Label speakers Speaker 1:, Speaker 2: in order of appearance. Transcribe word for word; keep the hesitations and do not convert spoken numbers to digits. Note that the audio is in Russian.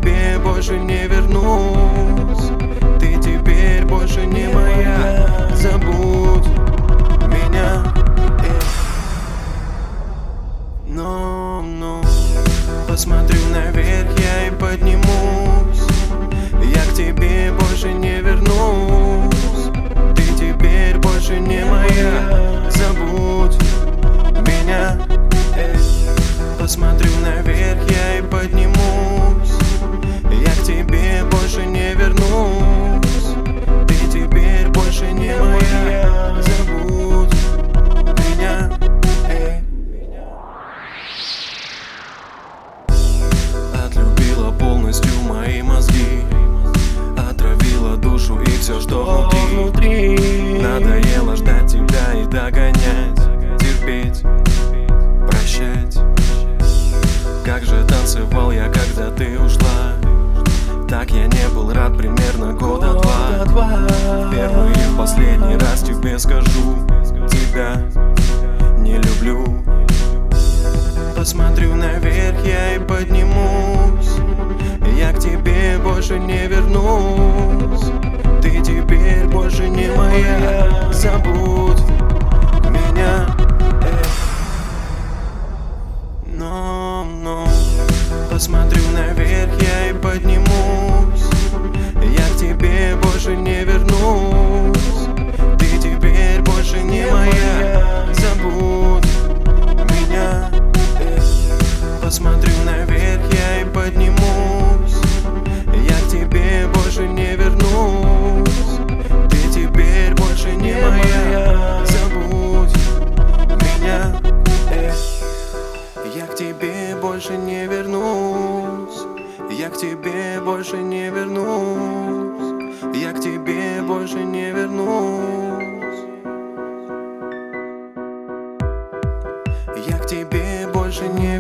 Speaker 1: тебе больше не вернусь. Ты теперь больше не моя. Забудь меня. Но, но посмотрю наверх я и поднимусь. Я к тебе больше не вернусь. Ты теперь больше не моя. Забудь меня. Посмотрю наверх я и поднимусь. Я к тебе больше не вернусь. Ты теперь больше не моя. Забудь меня. Отлюбила полностью мои мозги, отравила душу и все, что внутри. Надоело ждать тебя и догонять, терпеть, прощать. Как же танцевал я, когда ты ушла. Так я не был рад примерно года два. В первый и в последний раз тебе скажу: тебя не люблю. Посмотрю наверх я и поднимусь. Я к тебе больше не вернусь. Ты теперь больше не моя. Забудь меня. Но, но посмотрю наверх я и поднимусь. Я к тебе больше не вернусь. Ты теперь больше не моя. Забудь меня. Посмотрю наверх я и поднимусь. Я к тебе больше не вернусь. Ты теперь больше не моя. Забудь меня. Я к тебе больше не вернусь. Я к тебе больше не вернусь. Я к тебе больше не вернусь. Я к тебе больше не